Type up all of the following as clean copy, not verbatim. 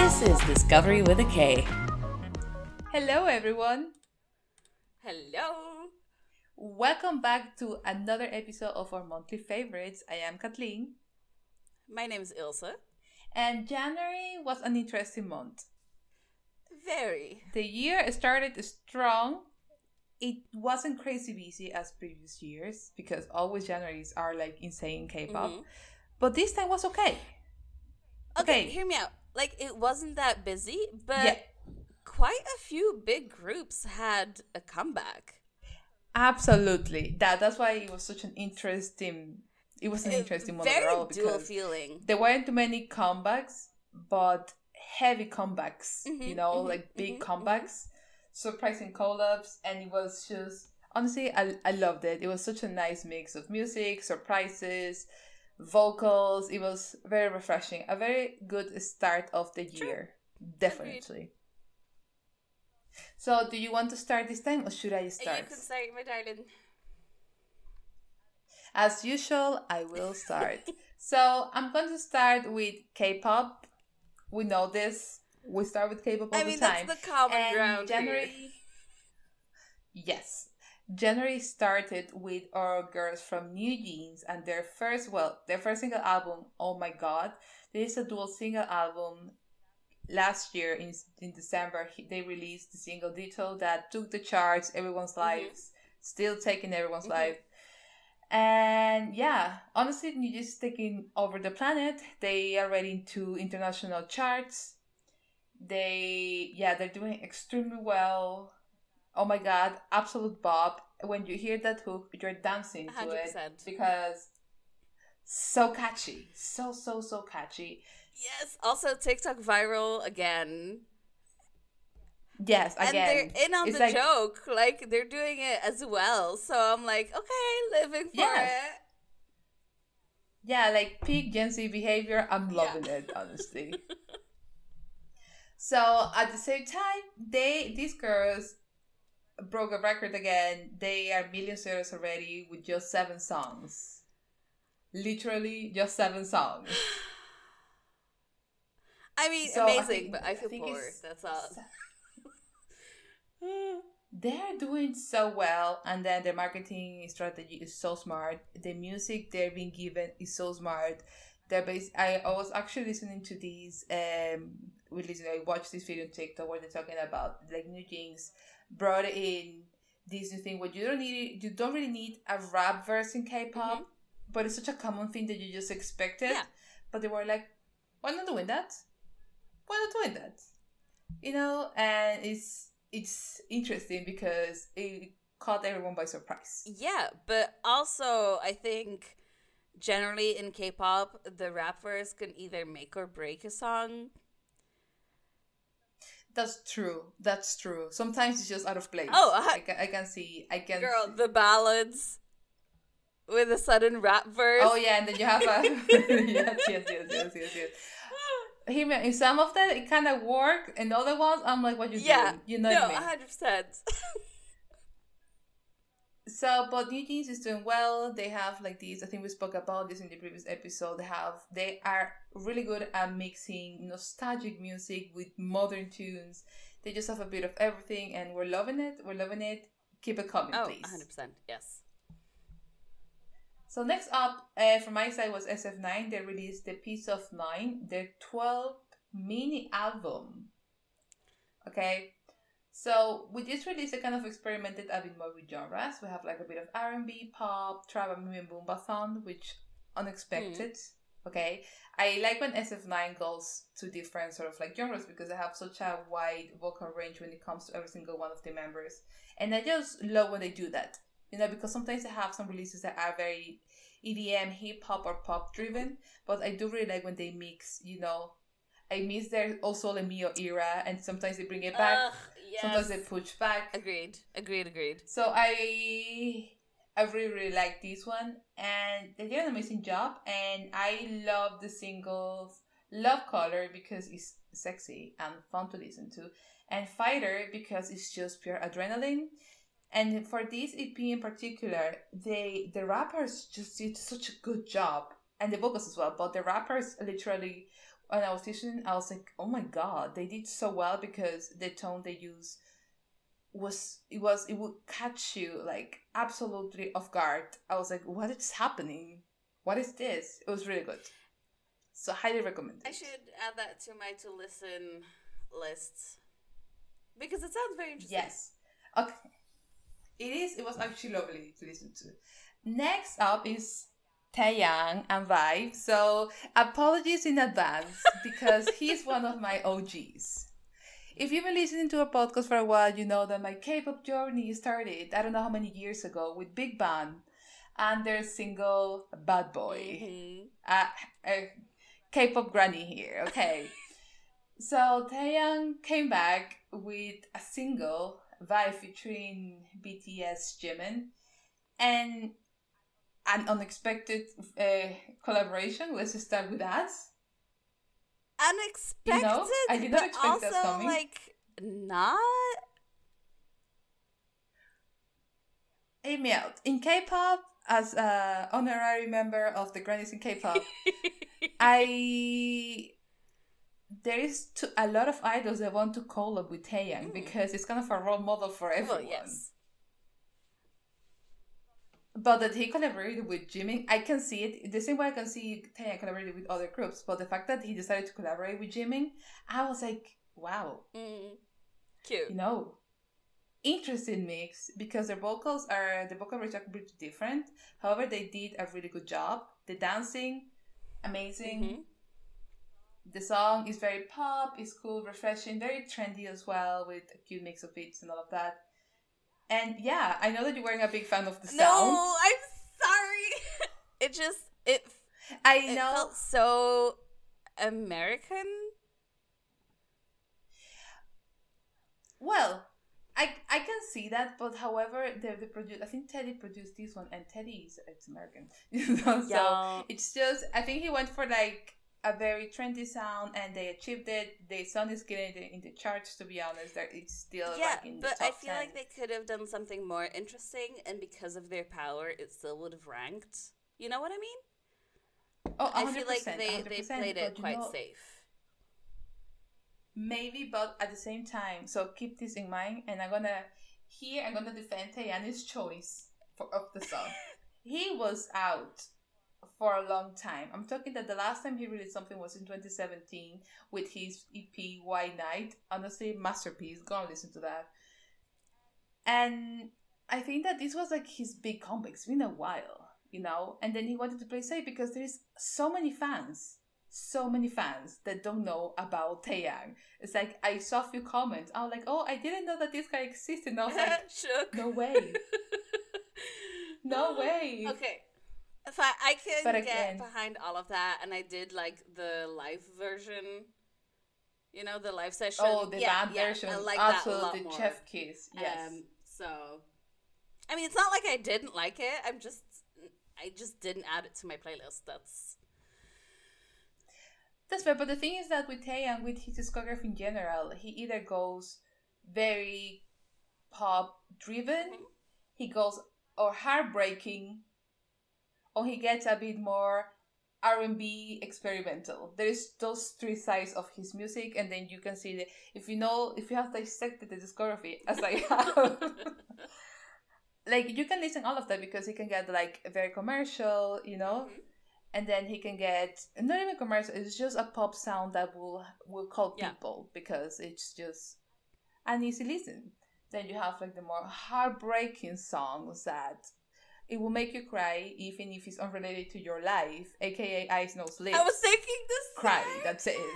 This is Discovery with a K. Hello, everyone. Hello. Welcome back to another episode of our monthly favorites. I am Kathleen. My name is Ilse. And January was an interesting month. Very. The year started strong. It wasn't crazy busy as previous years because always Januaries are like insane K-pop. Mm-hmm. But this time was okay. Okay, hear me out. Like, it wasn't that busy, but Yeah. quite a few big groups had a comeback. Absolutely. That's why it was such an interesting... It was an interesting month Very overall dual because feeling. there weren't too many comebacks, but heavy comebacks, like big comebacks, surprising collabs, and it was just, honestly, I loved it. It was such a nice mix of music, surprises, vocals. It was very refreshing. A very good start of the year. Definitely. Agreed. So, do you want to start this time or should I start? You can start, my darling. As usual, I will start. So, I'm going to start with K-pop. We know this. We start with K-pop all the time. That's the common And ground January, here. yes. January started with our girls from New Jeans and their first single album, Oh My God. This is a dual single album. Last year in December, they released the single Ditto that took the charts, everyone's lives, still taking everyone's life. And yeah, honestly, New Jeans is taking over the planet. They are ready to international charts. They're doing extremely well. Oh my God, absolute bop. When you hear that hook, you're dancing to 100%. it because so catchy. So catchy. Yes, also TikTok viral again. Yes, again. And they're in on It's the like, joke. Like, they're doing it as well. So I'm like, okay, living for Yes. it. yeah, like peak Gen Z behavior. I'm loving it, honestly. So at the same time, these girls broke a record again. They are million sellers already with just 7 songs. Literally just 7 songs. I mean, So, amazing, but I feel think poor. it's- That's all. They're doing so well, and then their marketing strategy is so smart. The music they're being given is so smart. I was actually listening to these. I watched this video on TikTok where they're talking about like New Jeans brought in this new thing where you don't really need a rap verse in K-pop, but it's such a common thing that you just expect it. Yeah. But they were like, "Why not doing that? Why not doing that?" And it's interesting because it caught everyone by surprise. Yeah, but also, I think generally in K-pop, the rap verse can either make or break a song. That's true. Sometimes it's just out of place. Oh, I can see. Girl, the ballads with a sudden rap verse. Oh yeah, and then you have a yes. Hear me. In some of that, it kind of work. In other ones, I'm like, "What you doing?" You know what I mean? 100%. So, but New Jeans is doing well. They have like these. I think we spoke about this in the previous episode. They are really good at mixing nostalgic music with modern tunes. They just have a bit of everything, and we're loving it. Keep it coming, please. 100%. Yes. So next up, from my side was SF9. They released The Piece of Nine, their 12th mini album. Okay. So with this release, I kind of experimented a bit more with genres. We have like a bit of R&B, pop, trap, and even boombathon, which unexpected. Okay, I like when SF9 goes to different sort of like genres because they have such a wide vocal range when it comes to every single one of the members, and I just love when they do that. Because sometimes they have some releases that are very EDM, hip hop, or pop driven, but I do really like when they mix. I miss their also the Mio era, and sometimes they bring it back. Yes. Sometimes they push back. Agreed. So So I really like this one, and they did an amazing job. And I love the singles. Love Color because it's sexy and fun to listen to, and Fighter because it's just pure adrenaline. And for this EP in particular, the rappers just did such a good job, and the vocals as well. But the rappers literally when I was listening, I was like, oh my god, they did so well because the tone they used it would catch you like absolutely off guard. I was like, what is happening? What is this? It was really good. So highly recommend it. I should add that to my to listen list because it sounds very interesting. Yes. Okay. It was actually lovely to listen to. Next up is Taeyang and Vibe. So apologies in advance because he's one of my OGs. If you've been listening to a podcast for a while, you know that my K-pop journey started, I don't know how many years ago, with Big Bang and their single Bad Boy. K-pop granny here, okay. So Taeyang came back with a single, Vibe, featuring BTS Jimin, and an unexpected collaboration. Let's just start with that. Unexpected, you know, I did not expect also, that coming. like, not. Hear me out. In K-pop, as an honorary member of the Grannies in K-pop, there is a lot of idols that want to collab with Taeyang because it's kind of a role model for everyone. Well, yes. But that he collaborated with Jimin, I can see it. The same way I can see Taeyang collaborated with other groups. But the fact that he decided to collaborate with Jimin, I was like, wow. Cute. You know, interesting mix because the vocal range are completely different. However, they did a really good job. The dancing, amazing. The song is very pop, it's cool, refreshing, very trendy as well, with a cute mix of beats and all of that. And yeah, I know that you weren't a big fan of the sound. No, I'm sorry. It felt so American. Well, I can see that, but however, the produce, I think Teddy produced this one, and Teddy it's American, you know. So Yeah. it's just, I think he went for like a very trendy sound, and they achieved it. The song is getting in the charts. To be honest, that it's still like in the top 10. I feel like they could have done something more interesting, and because of their power, it still would have ranked. You know what I mean? Oh, 100%, I feel like they 100%, played it quite know, safe. Maybe, but at the same time, so keep this in mind, and I'm gonna defend Taeyang's choice of the song. He was out for a long time. I'm talking that the last time he released something was in 2017 with his EP White Night. Honestly, masterpiece. Go and listen to that. And I think that this was like his big comeback. It's been a while, you know. And then he wanted to play safe because there's so many fans that don't know about Taeyang. It's like, I saw a few comments. I was like, oh, I didn't know that this guy existed. And I was like, shook. No way. No way. Okay. If I can But get again, behind all of that, and I did like the live version, you know, the live session. Oh, the band version. I like absolutely, that a lot more. Chef Kiss. Yes. So, I mean, it's not like I didn't like it. I just didn't add it to my playlist. That's fair. But the thing is that with Taeyang, with his discography in general, he either goes very pop driven, he goes or heartbreaking, or he gets a bit more R&B experimental. There is those three sides of his music, and then you can see that if you have dissected the discography as I have, like you can listen all of that because he can get like very commercial, you know, and then he can get not even commercial. It's just a pop sound that will call people because it's just an easy listen. Then you have like the more heartbreaking songs that it will make you cry even if it's unrelated to your life, aka Eyes Nose Lips. I was thinking this. Cry, that's it.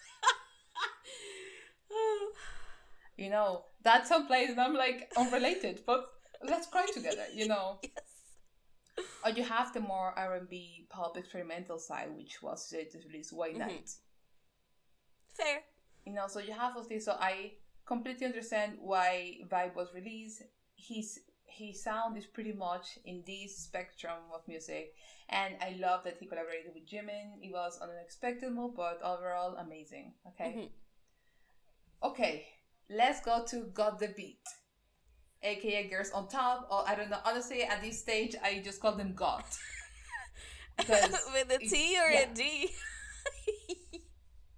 You know, that song plays and I'm like, unrelated, but let's cry together, you know. Yes. Or you have the more R&B pop experimental side, which was released White Night. Fair. You know, so you have all these. So I completely understand why Vibe was released. His sound is pretty much in this spectrum of music, and I love that he collaborated with Jimin. It was an unexpected move, but overall amazing. Okay, let's go to Got the Beat, aka Girls on Top, or I don't know. Honestly, at this stage, I just call them Got. With a T or a D?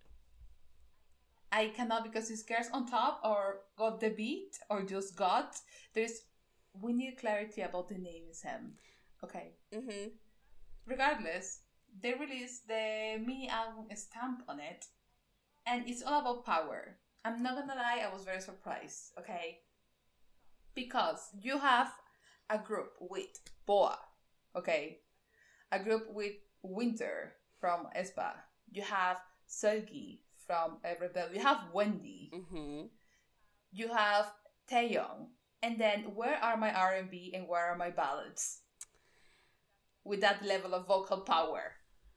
I cannot, because it's Girls on Top or Got the Beat or just Got. We need clarity about the name Sam. Okay. Mm-hmm. Regardless, they released the mini album Stamp on it, and it's all about power. I'm not gonna lie, I was very surprised, okay? Because you have a group with Boa, okay? A group with Winter from aespa. You have Seulgi from Rebel. You have Wendy. Mm-hmm. You have Taeyong. And then, where are my R&B and where are my ballads? With that level of vocal power.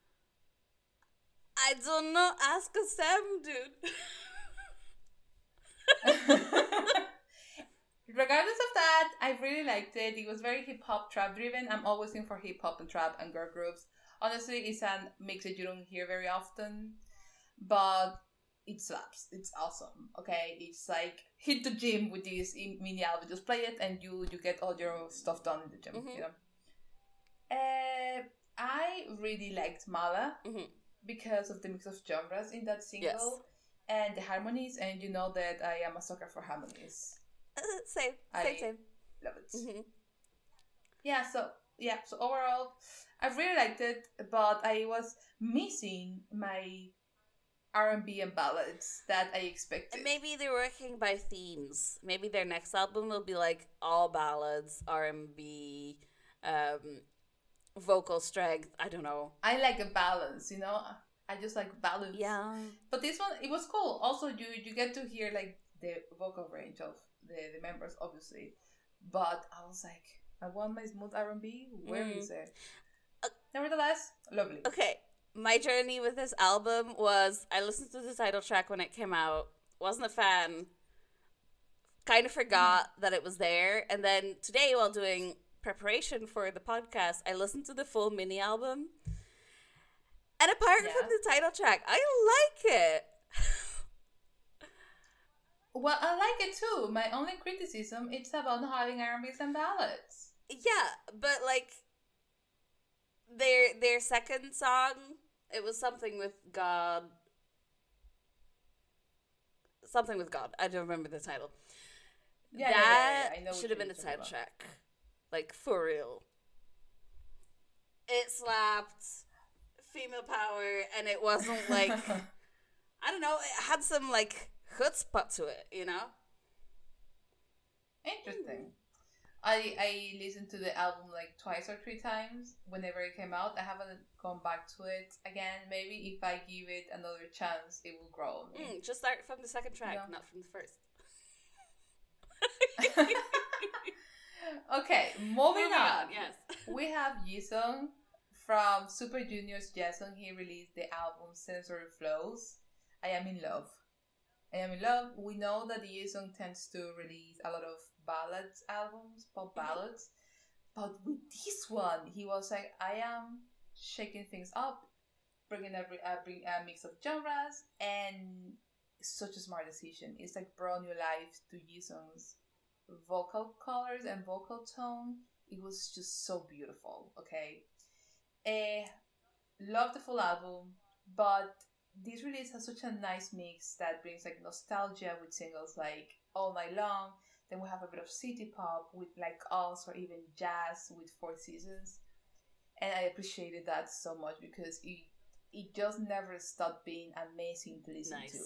I don't know. Ask a Sam, dude. Regardless of that, I really liked it. It was very hip-hop, trap-driven. I'm always in for hip-hop and trap and girl groups. Honestly, it's a mix that you don't hear very often. But it slaps. It's awesome. Okay? It's like, hit the gym with this mini album. Just play it and you get all your stuff done in the gym. Mm-hmm. You know? I really liked Mala. Mm-hmm. Because of the mix of genres in that single. Yes. And the harmonies. And you know that I am a sucker for harmonies. Same. Love it. Mm-hmm. So overall, I really liked it, but I was missing my R&B and ballads that I expected. And maybe they're working by themes. Maybe their next album will be like all ballads, R&B, vocal strength. I don't know. I like a balance, you know. I just like balance. Yeah. But this one, it was cool. Also, you get to hear like the vocal range of the members, obviously. But I was like, I want my smooth R&B. Where is it? Nevertheless, lovely. Okay, my journey with this album was I listened to the title track when it came out. Wasn't a fan. Kind of forgot that it was there. And then today, while doing preparation for the podcast, I listened to the full mini album. And apart from the title track, I like it. Well, I like it too. My only criticism it's about not having R&Bs and ballads. Yeah, but like their second song, it was something with God. Something with God. I don't remember the title. That I know should have been the title track. Like, for real. It slapped female power, and it wasn't like I don't know, it had some like chutzpah to it, you know? Interesting. I listened to the album like twice or three times whenever it came out. I haven't gone back to it again. Maybe if I give it another chance, it will grow on me. Just start from the second track, not from the first. Okay, moving on. Yes. We have Jisung from Super Junior's Jason. He released the album Sensory Flows. I Am in Love. I Am in Love. We know that Jisung tends to release a lot of ballads albums, pop ballads. But with this one, he was like, I am shaking things up, bringing a mix of genres, and such a smart decision. It's like brought new life to Jisung's vocal colors and vocal tone. It was just so beautiful, okay? Love the full album, but this release has such a nice mix that brings like nostalgia with singles like All Night Long. Then we have a bit of city pop with like Us, or even jazz with Four Seasons. And I appreciated that so much because it just never stopped being amazing to listen to.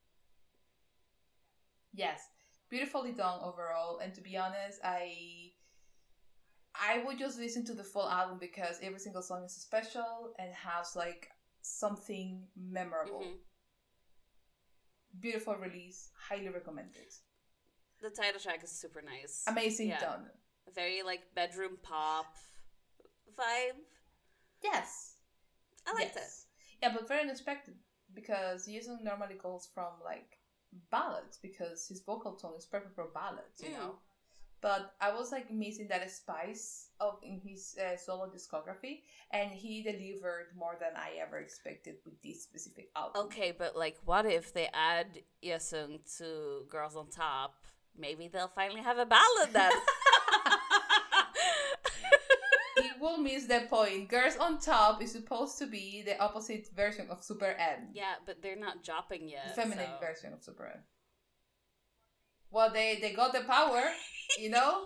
Yes, beautifully done overall. And to be honest, I would just listen to the full album because every single song is special and has like something memorable. Mm-hmm. Beautiful release, highly recommended. The title track is super nice. Amazing done. Very like bedroom pop vibe. Yes. I liked it. Yeah, but very unexpected because Jisung normally goes from like ballads because his vocal tone is perfect for ballads, you know. But I was like missing that spice in his solo discography, and he delivered more than I ever expected with this specific album. Okay, but like, what if they add Jisung to Girls on Top? Maybe they'll finally have a ballad then. It we'll miss that point. Girls on Top is supposed to be the opposite version of Super M. Yeah, but they're not dropping yet. The feminine version of Super M. Well, they got the power, you know?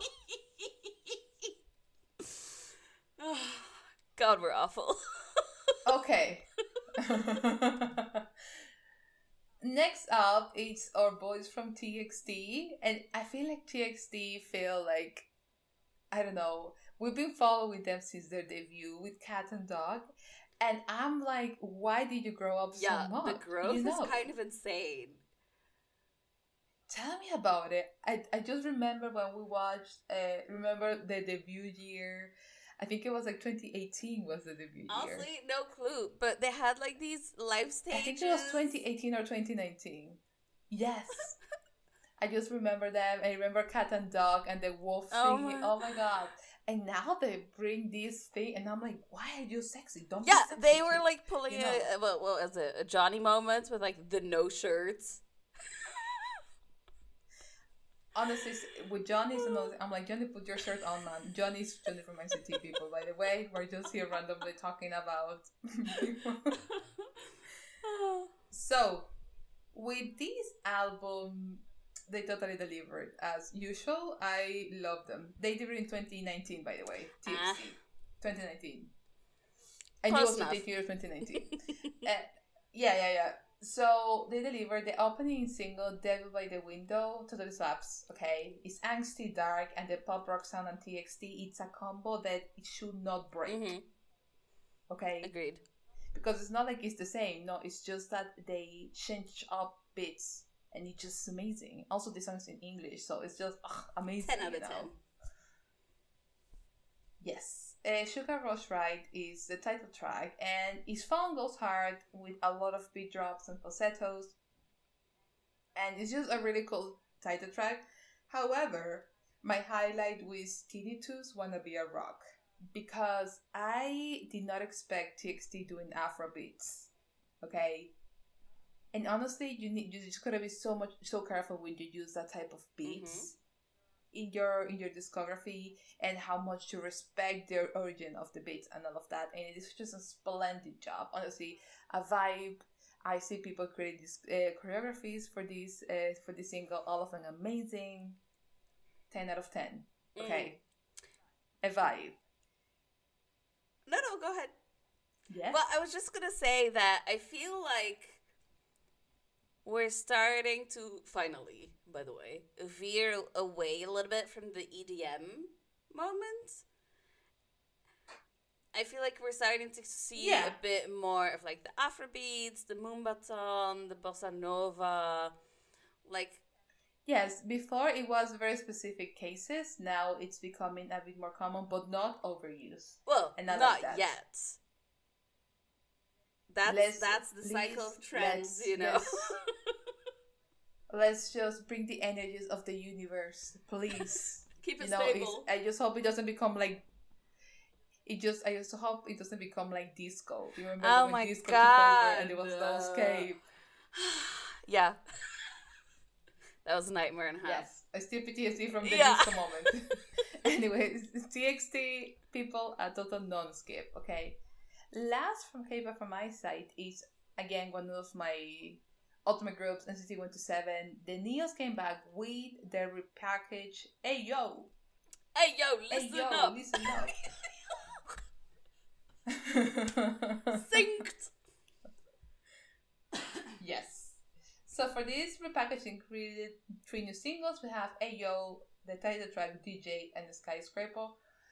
God, we're awful. Okay. Next up, it's our boys from TXT. And I feel like TXT feel like, I don't know, we've been following them since their debut with Cat and Dog. And I'm like, why did you grow up so much? Yeah, the growth is kind of insane. Tell me about it. I just remember when we watched, remember the debut year. I think it was like 2018 was the debut year. Honestly, no clue. But they had like these live stages. I think it was 2018 or 2019. Yes. I just remember them. I remember Cat and Dog and the wolf singing. Oh my god. And now they bring this thing, and I'm like, why are you sexy? Don't be sexy. They were like pulling what was it? A Johnny moment with like the no shirts. Honestly, with Johnny's, I'm like, Johnny, put your shirt on, man. Johnny's Johnny from NCT, people, by the way. We're just here randomly talking about So, with this album, they totally delivered. As usual, I love them. They delivered in 2019, by the way. TXT. 2019. I knew it was the year 2019. Yeah. So they delivered the opening single "Devil by the Window." Totally slaps. Okay, it's angsty, dark, and the pop rock sound on TXT. It's a combo that it should not break. Mm-hmm. Okay, agreed. Because it's not like it's the same. No, it's just that they change up bits, and it's just amazing. Also, the song's in English, so it's just amazing. 10 out of 10. Yes. Sugar Rush Ride is the title track, and his phone goes hard with a lot of beat drops and falsettos, and it's just a really cool title track. However, my highlight was Tinnitus Wanna Be a Rock, because I did not expect TXT doing Afro beats, okay? And honestly, you just gotta be so careful when you use that type of beats. In your discography, and how much to respect the origin of the beats and all of that, and it is just a splendid job. Honestly, a vibe. I see people create these choreographies for this single, all of them amazing. 10 out of 10. Okay, a vibe. No, go ahead. Yes. Well, I was just gonna say that I feel like we're starting to finally, by the way, veer away a little bit from the EDM moment. I feel like we're starting to see a bit more of like the Afrobeats, the Moombahton, the Bossa Nova, like... Yes, before it was very specific cases. Now it's becoming a bit more common, but not overused. Well, and not like yet. That's the cycle of trends, you know. Let's just bring the energies of the universe, please. Keep it stable. I just hope it doesn't become like. I just hope it doesn't become like disco. You remember when disco took over and it was no escape? Yeah. That was a nightmare and a half. Yes, I still PTSD from the disco moment. Anyways, TXT people are total non-skip. Okay. Last from K-pop from my side is again one of my ultimate groups, NCT 127. The Neos came back with their repackaged Hey Yo, listen up. Synced. Yes. So for this repackaging included 3 new singles. We have Hey Yo, the title track DJ, and Skyscraper.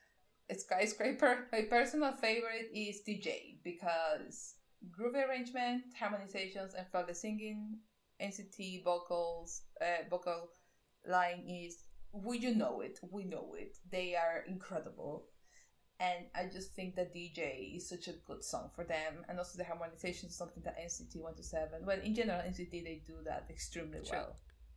My personal favorite is DJ because groovy arrangement, harmonizations, and flawless singing. NCT vocal line is we know it. They are incredible, and I just think that DJ is such a good song for them, and also the harmonization is something that NCT 127. Well, in general, NCT they do that extremely well.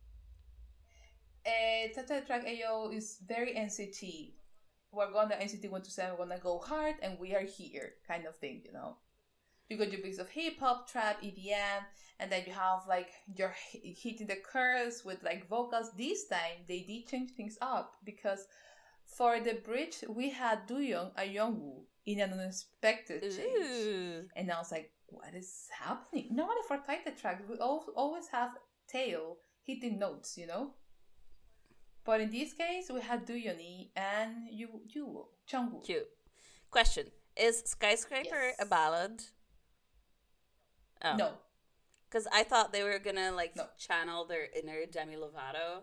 Title track Ayo is very NCT. We're gonna NCT 127, we're gonna go hard, and we are here, kind of thing, you know. You got your mix of hip hop, trap, EDM, and then you have like you're hitting the chorus with like vocals. This time they did change things up because For the bridge, we had Dooyoung and Youngwoo in an unexpected change. Ooh. And I was like, what is happening? Normally for title tracks, we always have Tail hitting notes, you know? But in this case, we had Dooyeon and Jungwoo. Cute. Question. Is Skyscraper Yes. a ballad? Oh. No. Because I thought they were going to, like, No. channel their inner Demi Lovato.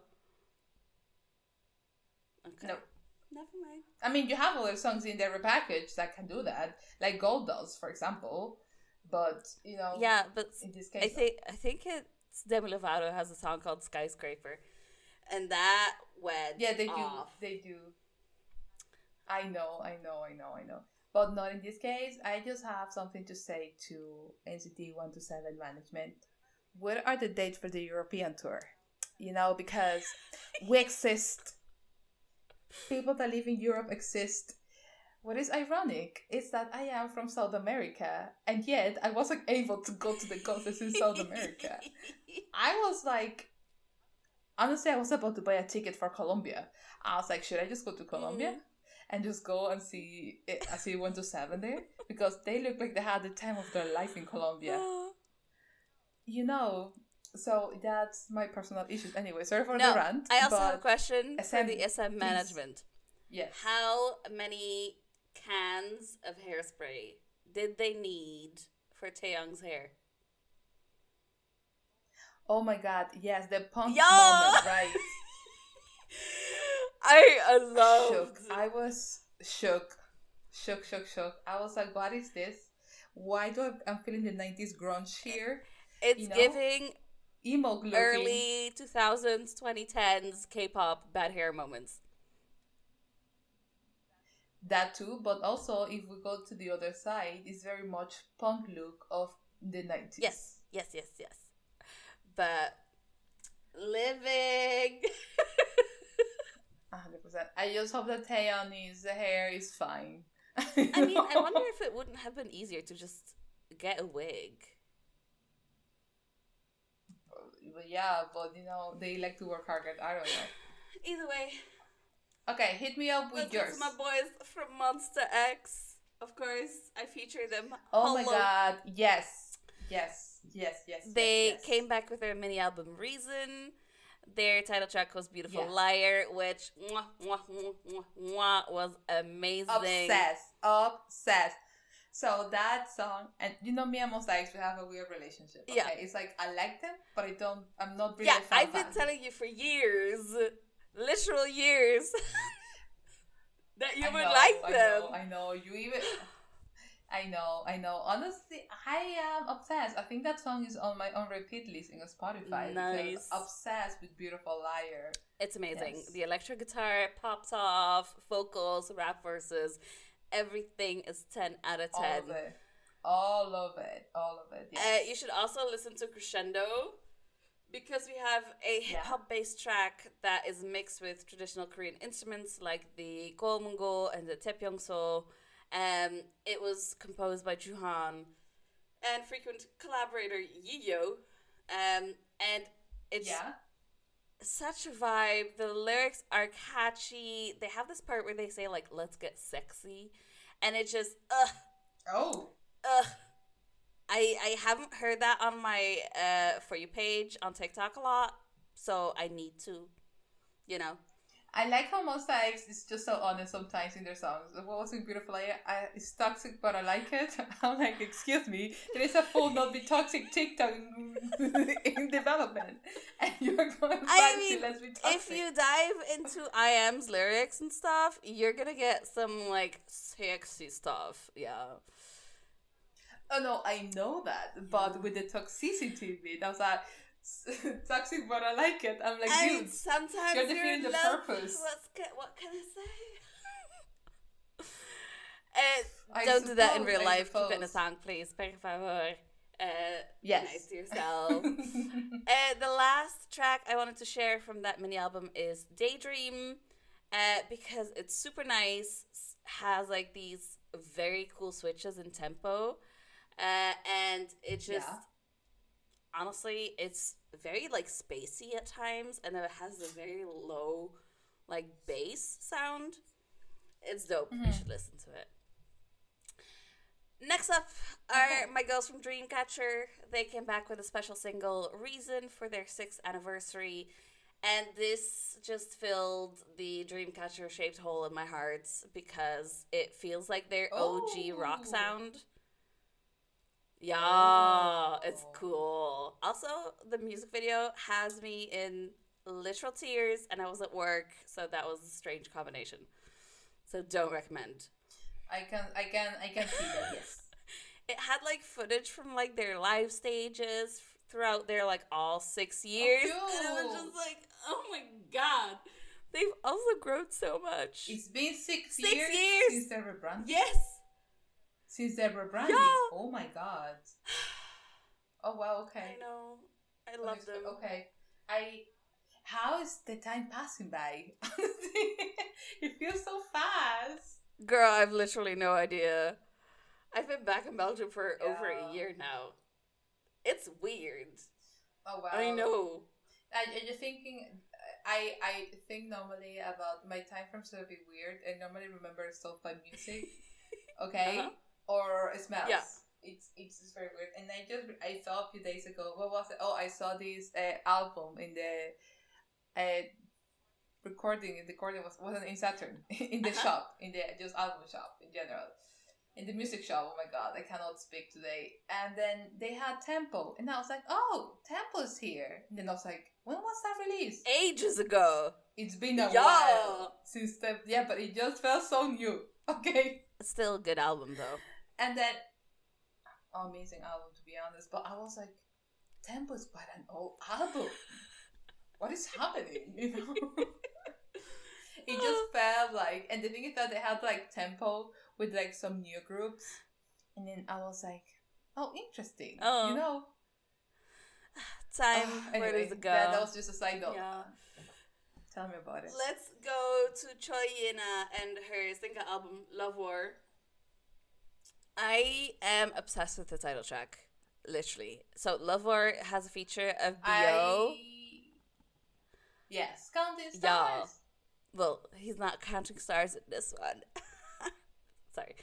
Okay. No. Never mind. I mean, you have other songs in there repackaged that can do that, like Gold does, for example. But, you know, Yeah, but in this case, I think it's Demi Lovato has a song called Skyscraper. And that went yeah, they off. do. They do. I know. But not in this case. I just have something to say to NCT 127 management. Where are the dates for the European tour? You know, because we exist. People that live in Europe exist. What is ironic is that I am from South America, and yet I wasn't able to go to the concerts in South America. I was like, honestly, I was about to buy a ticket for Colombia. I was like, should I just go to Colombia and just go and see 127 there? Because they look like they had the time of their life in Colombia. You know, so that's my personal issues. Anyway, sorry for the rant. I also have a but question for SM, the SM management. yes. How many cans of hairspray did they need for Taeyong's hair? Oh my god, yes, the punk Yo! moment, right? I loved. Shook. I was shook. I was like, what is this? Why I'm feeling the 90s grunge here? It's you know? giving Emo looking. early 2000s, 2010s K-pop bad hair moments. That too, but also if we go to the other side, it's very much punk look of the 90s. Yes. But living. 100%. I just hope that Taeyeon's hair is fine. I mean, I wonder if it wouldn't have been easier to just get a wig. But yeah, but you know, they like to work harder. I don't know. Either way. Okay, hit me up with Let's yours. get to my boys from Monster X. Of course, I feature them. Oh my Hello. god, yes. They came back with their mini album Reason. Their title track was Beautiful Yeah. Liar, which was amazing. Obsessed. So that song, and you know me and Monsta X, we have a weird relationship. Okay? Yeah. It's like I like them, but I'm not really Yeah, a fan. I've been telling you for years, literal years, that you would like them. I know. You even. I know. Honestly, I am obsessed. I think that song is on my on repeat list in Spotify. Nice. Obsessed with Beautiful Liar. It's amazing. Yes. The electric guitar pops off, vocals, rap verses, everything is 10 out of 10. All of it. Yes. You should also listen to Crescendo, because we have a hip-hop based track that is mixed with traditional Korean instruments like the Golmungo and the Taepyeongso. It was composed by Juhan and frequent collaborator Yiyo. And it's such a vibe. The lyrics are catchy. They have this part where they say, like, let's get sexy. And it just, I haven't heard that on my For You page on TikTok a lot. So I need to, you know. I like how Monsta X is just so honest sometimes in their songs. What was in Beautiful Liar? It's toxic, but I like it. I'm like, excuse me, there is a full not be toxic TikTok in development, and you're going back to let's be toxic. If you dive into IM's lyrics and stuff, you're gonna get some like sexy stuff. Yeah. Oh no, I know that, but with the toxicity bit, I was like, toxic, but I like it. I'm like, dude, sometimes you're defeating the purpose. What can I say? Don't do that in real life. Keep it in a song, please. Per favor. Yes. Nice to yourself. The last track I wanted to share from that mini album is Daydream, because it's super nice, has like these very cool switches in tempo, and it just honestly, it's very like spacey at times, and it has a very low like bass sound. It's dope. You should listen to it. Next up are my girls from Dreamcatcher. They came back with a special single, Reason, for their 6th anniversary. And this just filled the Dreamcatcher-shaped hole in my heart because it feels like their OG rock sound. Yeah, it's cool. Also, the music video has me in literal tears, and I was at work, so that was a strange combination. So don't recommend. I can see that. Yes. It had like footage from like their live stages throughout their like all 6 years, and it was just like, oh my god, they've also grown so much. It's been 6 years since they were branded. Yes. Since they were branded. Yeah. Oh my god. Oh wow. Okay. I know. I love them. Okay. How is the time passing by? It feels so fast. Girl, I've literally no idea. I've been back in Belgium for over a year now. It's weird. Oh wow. I know. I'm just thinking. I think normally about my time frames are a bit weird. I normally remember stuff by music, okay, or smells. Yeah. It's just very weird. And I saw a few days ago. What was it? Oh, I saw this album in the recording. The recording wasn't in Saturn in the shop, in the just album shop in general. In the music shop, oh my god, I cannot speak today. And then they had Tempo, and I was like, oh, Tempo's here. And then I was like, when was that released? Ages ago. It's been a while since but it just felt so new. Okay. It's still a good album though. And then, amazing album to be honest, but I was like, Tempo's quite an old album. What is happening? You know? It just felt like, and the thing is that they had like Tempo with like some new groups, and then I was like, oh, interesting. You know, time. Anyway, where does it go? That was just a side note. Yeah. Tell me about it. Let's go to Choi Yina and her single album Love War. I am obsessed with the title track, literally. So Love War has a feature of B.O. Yes, counting stars. Yeah. Well, he's not counting stars in this one. Sorry.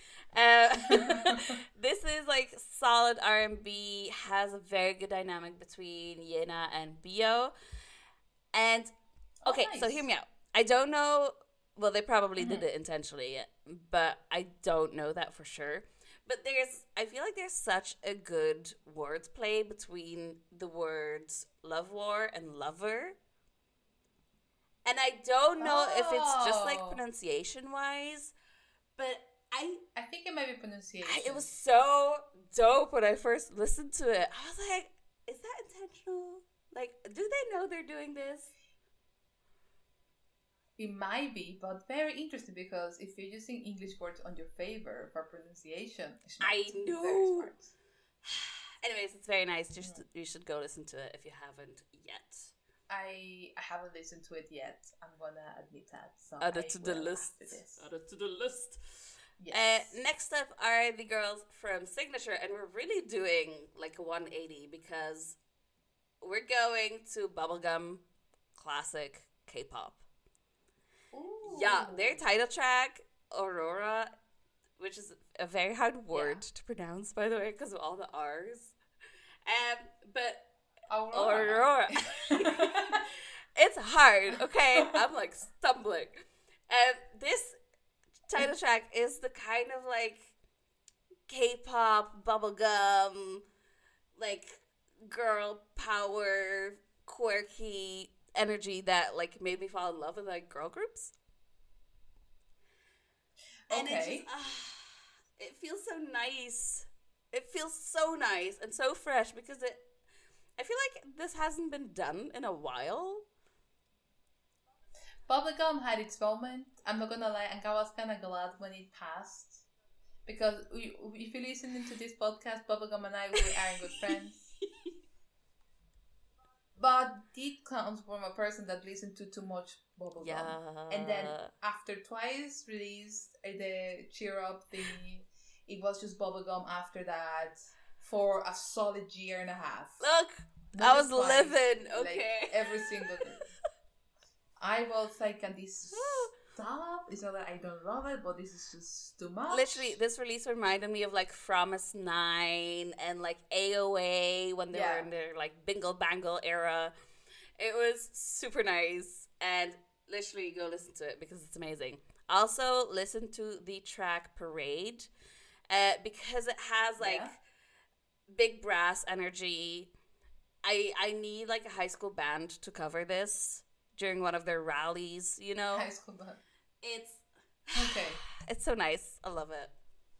This is like solid R&B, has a very good dynamic between Yena and B.O. And, okay, nice. So hear me out. I don't know, well, they probably did it intentionally, but I don't know that for sure. But I feel like there's such a good wordplay between the words Love War and Lover. And I don't know if it's just like pronunciation wise, but I think it might be pronunciation. It was so dope when I first listened to it. I was like, is that intentional? Like, do they know they're doing this? It might be, but very interesting because if you're using English words on your favor for pronunciation, I know. Anyways, it's very nice. You should go listen to it if you haven't yet. I haven't listened to it yet. I'm gonna admit that. So add it to the list. Add it to the list. Yes. Next up are the girls from Signature, and we're really doing like a 180 because we're going to bubblegum classic K-pop. Ooh. Yeah, their title track, Aurora, which is a very hard word to pronounce, by the way, because of all the R's. But Aurora. It's hard, okay? I'm like stumbling. And this title track is the kind of like K-pop, bubblegum, like girl power, quirky energy that like made me fall in love with like girl groups. And it feels so nice. It feels so nice and so fresh because I feel like this hasn't been done in a while. Bubblegum had its moment. I'm not gonna lie, and I was kind of glad when it passed. Because if you're listening to this podcast, Bubblegum and I, we are good friends. But it comes from a person that listened to too much Bubblegum. Yeah. And then after twice released the Cheer Up thingy, it was just Bubblegum after that for a solid year and a half. Look, I was living, okay. Like, every single day. I was like, and this stuff. It's not that I don't love it, but this is just too much. Literally, this release reminded me of like Promise 9 and like AOA when they were in their like Bingle Bangle era. It was super nice, and literally go listen to it because it's amazing. Also, listen to the track Parade because it has like big brass energy. I need like a high school band to cover this during one of their rallies, you know? High school band. It's okay. It's so nice. I love it.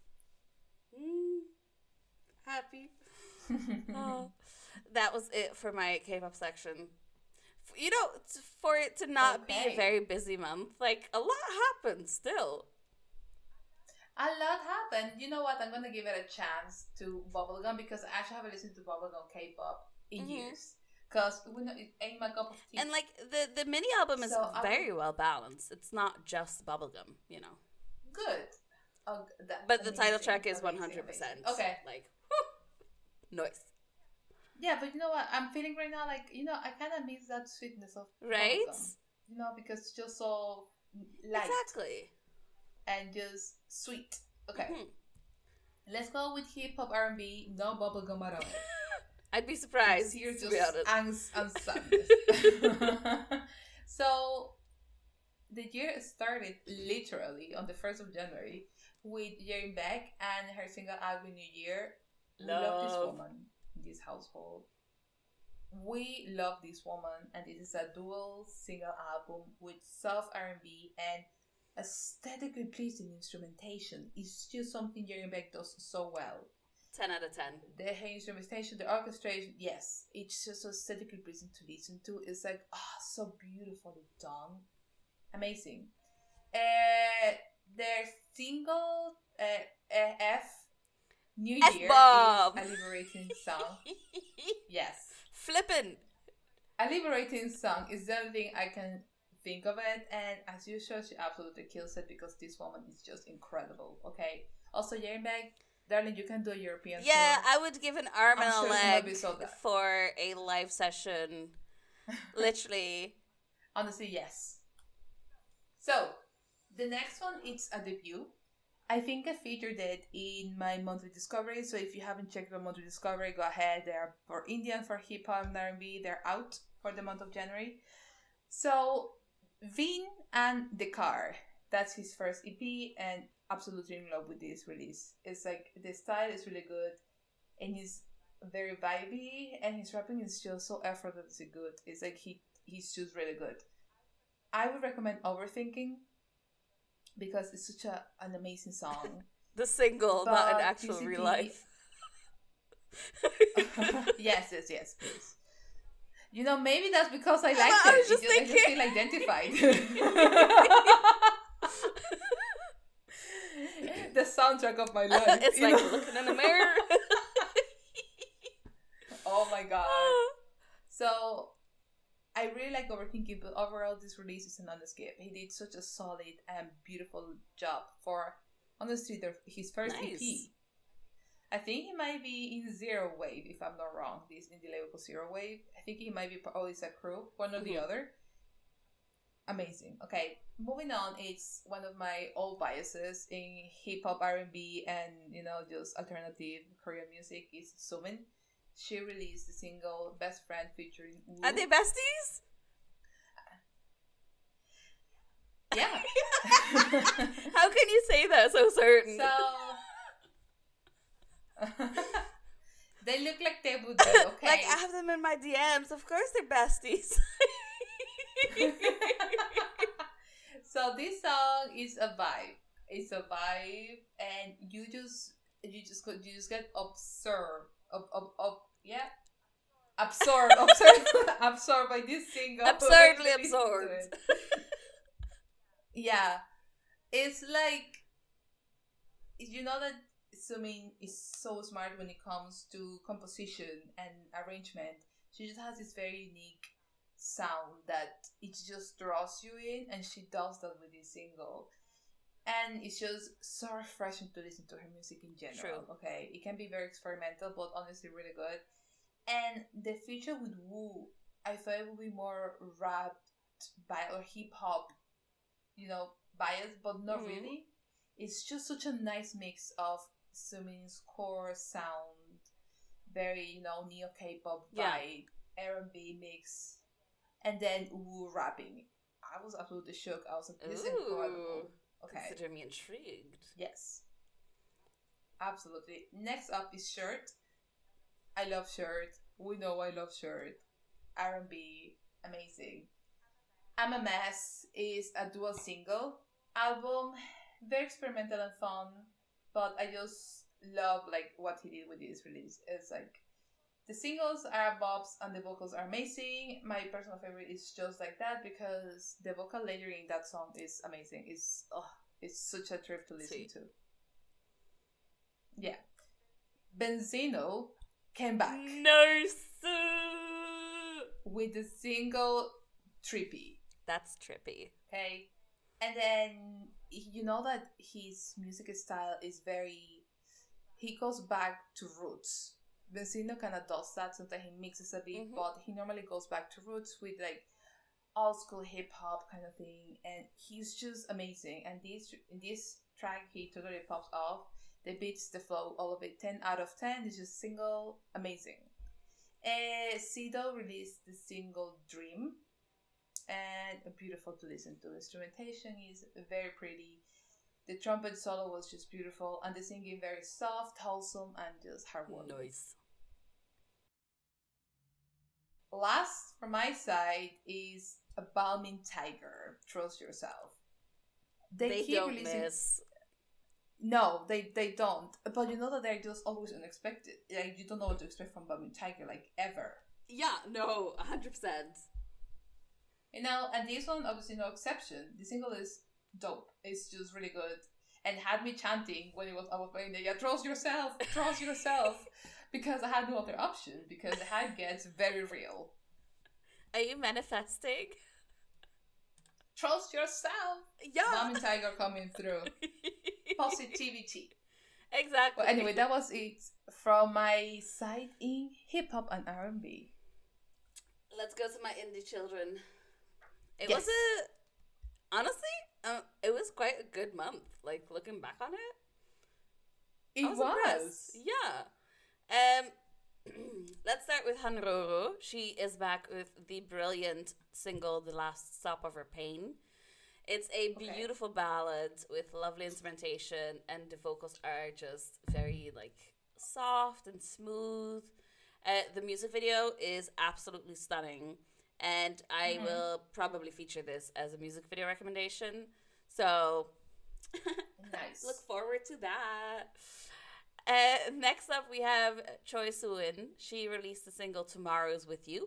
Happy. Oh, that was it for my K-pop section. You know, for it to not be a very busy month, like a lot happened still. A lot happened. You know what? I'm gonna give it a chance to Bubblegum because I actually haven't listened to Bubblegum K-pop in years. Because it ain't my cup of tea. And like the mini album is very well balanced. It's not just Bubblegum, you know. Good. But the title track is 100%. Okay. Like, noise. Yeah, but you know what? I'm feeling right now like, you know, I kind of miss that sweetness of right? Bubblegum. You know, because it's just so light. Exactly. And just sweet. Okay. Let's go with hip hop R&B. No bubblegum at all. I'd be surprised. Here to be honest. And sadness. So the year started literally on the 1st of January with Yerin Beck and her single album New Year. We love this woman in this household. We love this woman, and this is a dual single album with soft R&B and aesthetically pleasing instrumentation. It's just something Yerin Beck does so well. 10 out of 10. The instrumentation, the orchestration, yes, it's just aesthetically pleasing to listen to. It's like, so beautifully done. Amazing. Their single, F, New Year, F-bomb. is a liberating song. Yes. Flippin'. A liberating song is the only thing I can think of it, and as usual, she absolutely kills it because this woman is just incredible, okay? Also, Yerin Beck, darling, you can do a European tour. I would give an arm and a leg so for a live session. Literally. Honestly, yes. So, the next one is a debut. I think I featured it in my monthly discovery, so if you haven't checked the monthly discovery, go ahead. They are for Indian, for hip hop and R&B. They're out for the month of January. So, Vin and the Car. That's his first EP, and absolutely in love with this release. It's like the style is really good, and he's very vibey, and his rapping is just so effortlessly good. It's like he's just really good. I would recommend Overthinking because it's such an amazing song. The single, but not an actual TCP, real life. yes, please. You know, maybe that's because I liked it. I was just thinking. I just feel identified. The soundtrack of my life. It's like looking in the mirror. Oh my god. So, I really like Overthinking, but overall this release is an skip. He did such a solid and beautiful job for, honestly, his first EP. I think he might be in Zero Wave, if I'm not wrong. This indie label called Zero Wave. I think he might be always a crew, one or the other. Amazing. Okay, moving on. It's one of my old biases in hip hop, R&B, and just alternative Korean music is Sumin. She released the single "Best Friend" featuring Woo. Are they besties? Yeah. How can you say that so certain? So they look like they would be, okay? Like, I have them in my DMs. Of course they're besties. So this song is a vibe. It's a vibe, and you just get absorbed. Absorbed by this single. Absurdly absorbed. Yeah, it's like, you know that Sumin is so smart when it comes to composition and arrangement. She just has this very unique sound that it just draws you in, and she does that with this single. And it's just so refreshing to listen to her music in general. True. Okay, it can be very experimental, but honestly really good. And the feature with Woo, I thought it would be more rap or hip hop, biased, but not really. It's just such a nice mix of Sumin's core sound, very, neo K-pop vibe, R&B mix, and then Wu rapping. I was absolutely shook. I was like, this is incredible. Okay. Consider me intrigued. Yes. Absolutely. Next up is Shirt. I love Shirt. We know I love Shirt. R&B, amazing. I'm a Mess is a dual single album, very experimental and fun, but I just love what he did with this release. It's the singles are bops and the vocals are amazing. My personal favorite is Just Like That because the vocal layering in that song is amazing. It's such a trip to listen to. Yeah. Benzino came back. No, with the single Trippy. That's trippy. Okay. And then, you know that his music style is he goes back to roots. Benzino kind of does that. Sometimes he mixes a bit, but he normally goes back to roots with old school hip hop kind of thing. And he's just amazing. And in this track, he totally pops off. The beats, the flow, all of it, 10 out of 10. It's just single, amazing. Sido released the single Dream. And beautiful to listen to. The instrumentation is very pretty. The trumpet solo was just beautiful, and the singing very soft, wholesome, and just heartwarming. Nice. Last from my side is A Balming Tiger. Trust Yourself. They don't miss. No, they don't. But you know that they're just always unexpected. You don't know what to expect from Balming Tiger, ever. Yeah, no, 100%. And this one, obviously, no exception. The single is dope. It's just really good. And had me chanting when I was playing the trust yourself, because I had no other option, because the hype gets very real. Are you manifesting? Trust yourself. Yeah. Balming Tiger coming through. Positivity. Exactly. But anyway, that was it from my side in hip-hop and R&B. Let's go to my indie children. It Yes. Honestly, it was quite a good month. Looking back on it, It was. Yeah. Let's start with Hanroro. She is back with the brilliant single "The Last Stop of Her Pain." It's a beautiful ballad with lovely instrumentation, and the vocals are just very soft and smooth. The music video is absolutely stunning. And I will probably feature this as a music video recommendation. So, nice. Look forward to that. Next up, we have Choi Soo-in. She released the single Tomorrow's With You.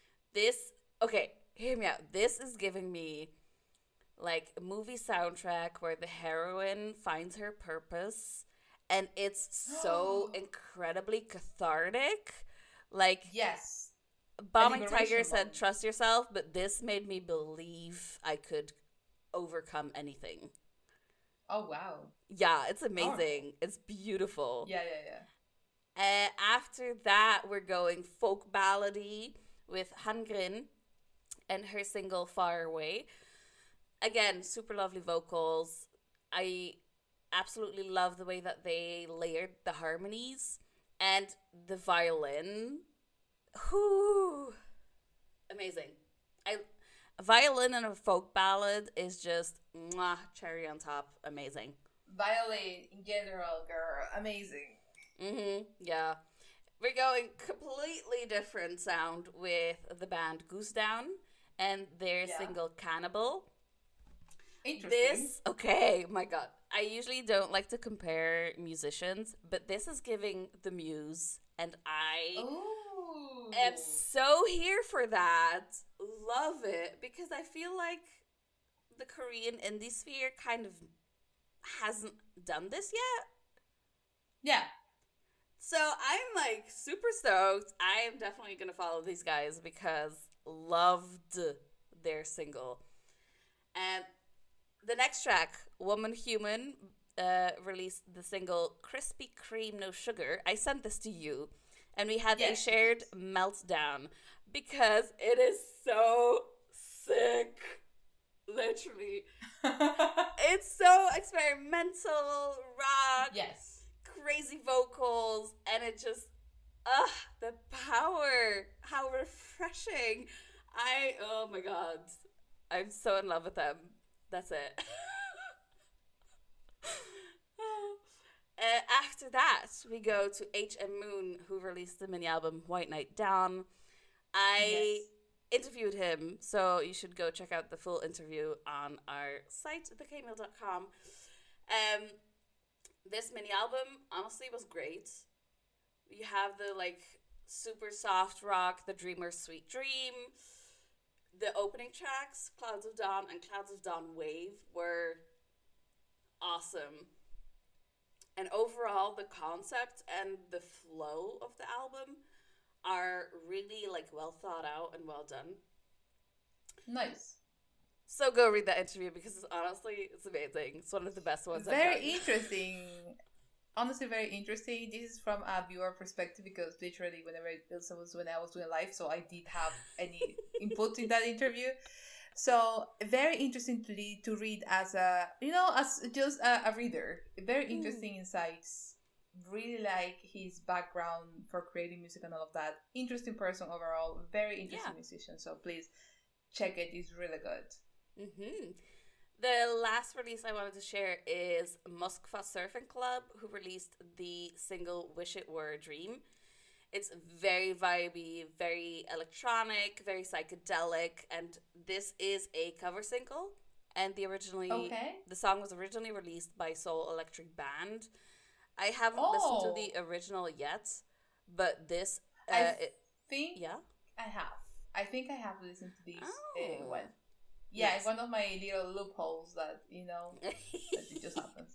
Hear me out. This is giving me a movie soundtrack where the heroine finds her purpose. And it's so incredibly cathartic. Yes. Balming Tiger said, trust yourself, but this made me believe I could overcome anything. Oh, wow. Yeah, it's amazing. It's beautiful. Yeah. After that, we're going folk ballady with Hangrin and her single Far Away. Again, super lovely vocals. I absolutely love the way that they layered the harmonies and the violin. Whoo! Amazing. A violin and a folk ballad is just cherry on top. Amazing. Violin in general, girl, amazing. Yeah. We're going completely different sound with the band Goose Down and their single Cannibal. Interesting. My God. I usually don't like to compare musicians, but this is giving The Muse, and I am so here for that. Love it, because I feel like the Korean indie sphere kind of hasn't done this yet. Yeah. So I'm super stoked. I am definitely going to follow these guys because loved their single. And the next track, Woman Human, released the single Krispy Kreme No Sugar. I sent this to you, and we had a shared meltdown because it is so sick. Literally. It's so experimental, rock, Yes. crazy vocals, and it just, the power, how refreshing. Oh my god, I'm so in love with them. That's it. After that, we go to H.M. Moon, who released the mini album White Night Down. I interviewed him, so you should go check out the full interview on our site, thekmail.com. This mini album, honestly, was great. You have the, like, super soft rock, The Dreamer's Sweet Dream. The opening tracks, Clouds of Dawn and Clouds of Dawn Wave, were awesome. And overall, the concept and the flow of the album are really, like, well thought out and well done. Nice. So go read that interview because honestly, it's amazing. It's one of the best ones I've done. Very interesting. Honestly, very interesting. This is from a viewer perspective because literally this was when I was doing live, so I did have any input in that interview. So very interesting to read as just a reader. Very interesting insights. Really like his background for creating music and all of that. Interesting person overall. Very interesting musician. So please check it. It's really good. Mm-hmm. The last release I wanted to share is Moskva Surfing Club, who released the single Wish It Were a Dream. It's very vibey, very electronic, very psychedelic, and this is a cover single. And the song was originally released by Soul Electric Band. I haven't listened to the original yet, but this... I think I have listened to this one. Yeah, it's one of my little loopholes that, that it just happens.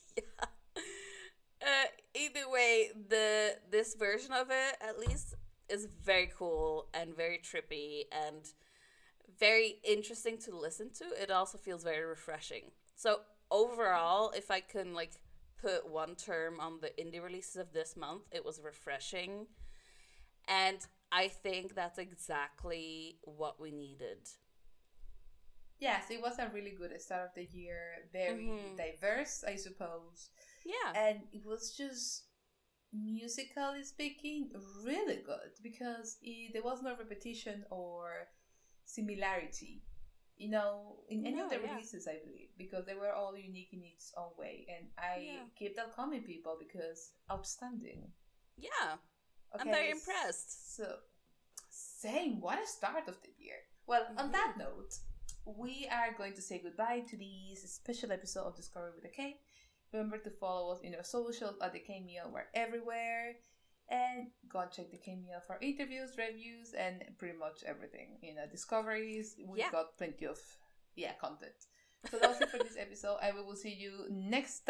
Either way, this version of it, at least, is very cool and very trippy and very interesting to listen to. It also feels very refreshing. So overall, if I can, like, put one term on the indie releases of this month, it was refreshing. And I think that's exactly what we needed. Yes, it was a really good start of the year. Very diverse, I suppose. Yeah. And it was just, musically speaking, really good. Because there was no repetition or similarity, in any of the releases, I believe. Because they were all unique in its own way. And I keep that coming, people, because outstanding. Yeah. Okay, I'm very impressed. So, same. What a start of the year. Well, on that note, we are going to say goodbye to this special episode of Discovery with a K. Remember to follow us in our socials at the K-Meal. We're everywhere. And go and check the K-Meal for interviews, reviews, and pretty much everything. Discoveries. We've got plenty of content. So that was it for this episode. And we will see you next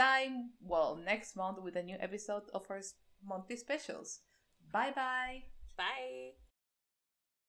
month with a new episode of our monthly specials. Bye-bye. Bye.